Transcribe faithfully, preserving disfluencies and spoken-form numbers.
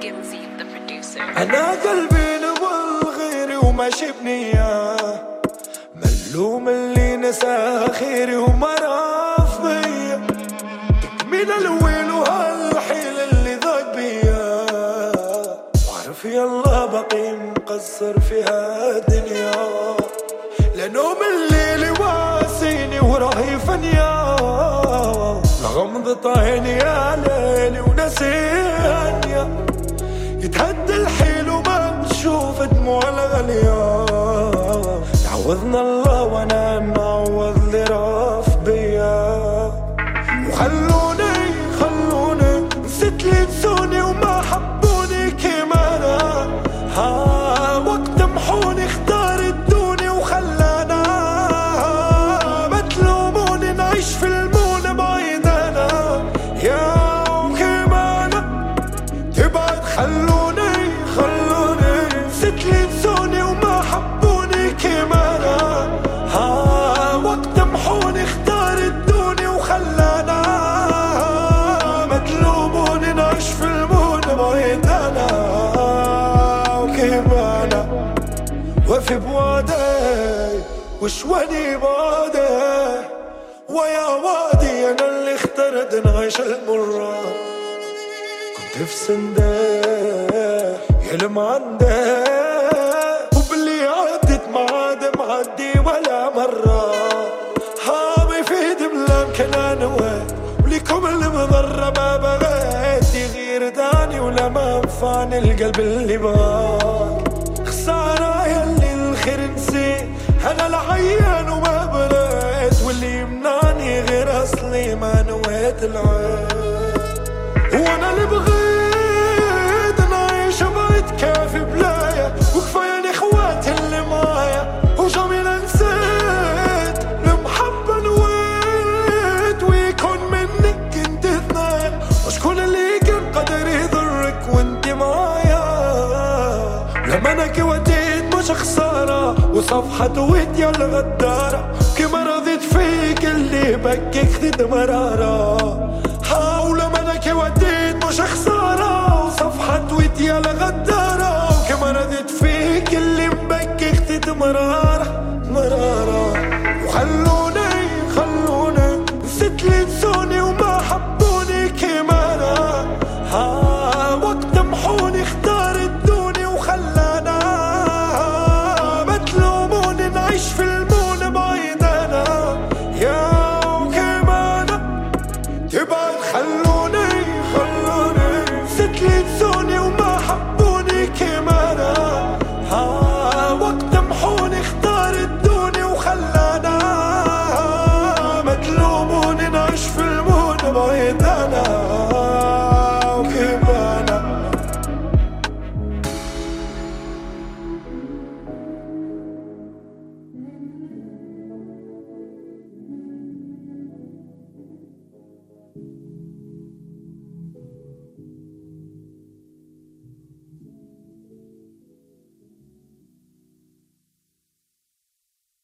Ginzy, the producer. أنا قلبي نبل غيري وماشي بنية، ملوم اللي نسى خيري وما راف بيا، تكمل الويل وهالحيل اللي ذاق بيا، وعرف يلا بقي مقصر في هالدنيا، لنوم الليل واسيني وراهي فنيا، لغمضة عيني يا ليلي ونسيانيا، يتهدى الحيل وما بتشوف دموع الغالية، يعوضنا الله وانا نعوض اللي راف بيا، وخلوني خلوني نسيت لي نسوني وما حبوني كيما انا، ها وقت محوني اختار الدوني وخلانا، ما تلوموني نعيش في المونة بعيد انا، يا وكيما انا تبعد خلوني خلوني نسيت لي نسوني وما حبوني كيما انا، ها وقت محوني اختار الدوني وخلانا، ما تلوموني نعيش في المونة بعيد انا، وكيما انا وفي بوادي وشواني بادي، ويا وادي انا اللي اخترت نعيش المرة، كنت في سنداه يلم عندي، وباللي عدت معاد معدي ولا مرة، هامي في دملام كان نويت، وليكم المضرة ما بغيت يغير داني ولا ما نفعني القلب اللي باك، خسارة يلي الخير نسيت، أنا العيان وما بغيت، واللي يمنعني غير أصلي ما نويت العين، وانا اللي بغيت نعيش بعيد كافي بلايا، وكفاية اخواتي اللي معايا، وجميل نسيت المحبة نويت، ويكون منك انت ثنايا، وشكون اللي كان قدر يضرك وانت معايا، لما انا كوتيت مش خسارة، وصفحة ويديا الغدارة، كما رضيت فيك اللي بكي خذت مرارة،